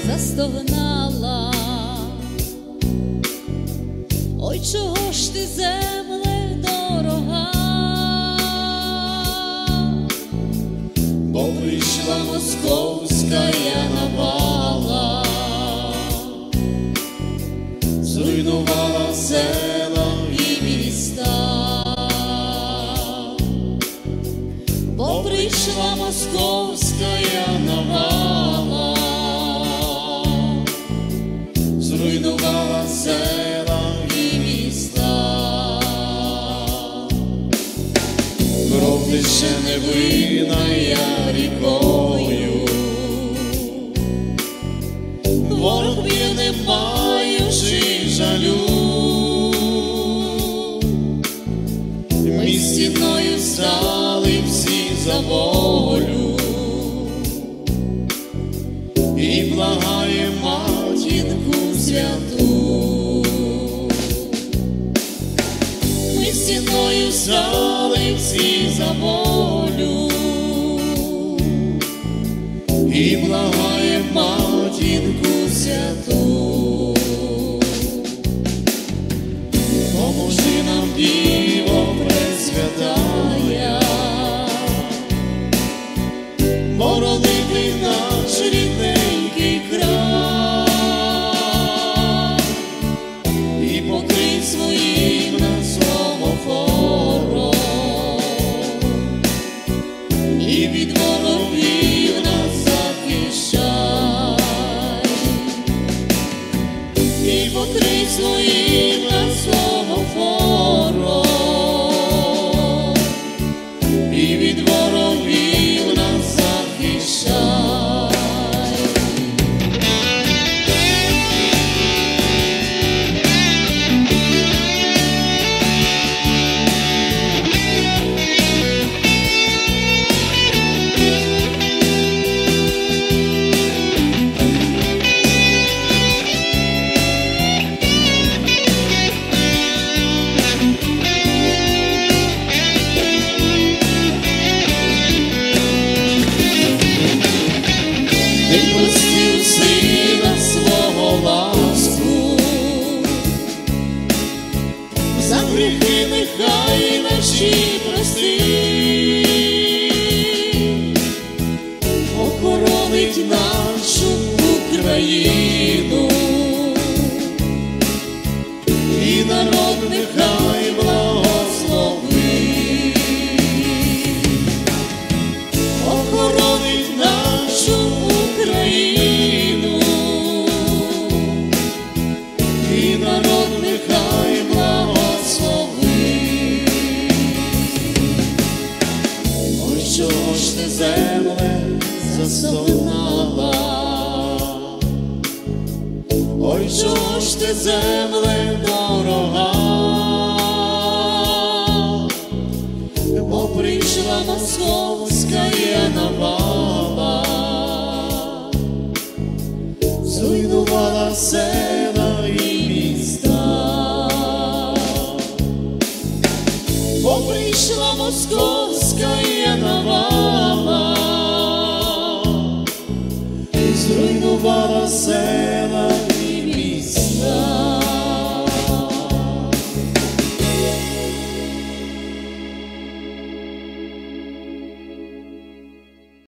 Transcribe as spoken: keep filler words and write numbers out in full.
застогнала. Ой, чого ж ти, земле дорога, бо прийшла московська навала, зруйнувала села і міста. бо прийшла московська навала, зруйнувала села і міста. Кров тече невинна рікою, ворог б'є, не маючи жалю. Ми стіною стали всі за волю і благає матінку святу. Ми стіною стали всі за волю і благає матінку святу. Поможи нам, Діво Пресвятая, боронити наш рідненький край і покрий своїм нас омофором, і від ворогів нас захищай, і покрий своїм нас омофором, і від ворогів нас захищай. Ти простив сина свого ласку, за гріхи нехай наші прости, охоронить нашу Україну, і народ нехай благослови, охоронить нашу Україну, і народ нехай благослови. Ой, чого ж ти, земле, застогнала, ой, чого ж ти, земле дорога, бо прийшла московська навала, зруйнувала села і міста. Бо прийшла московська навала, зруйнувала села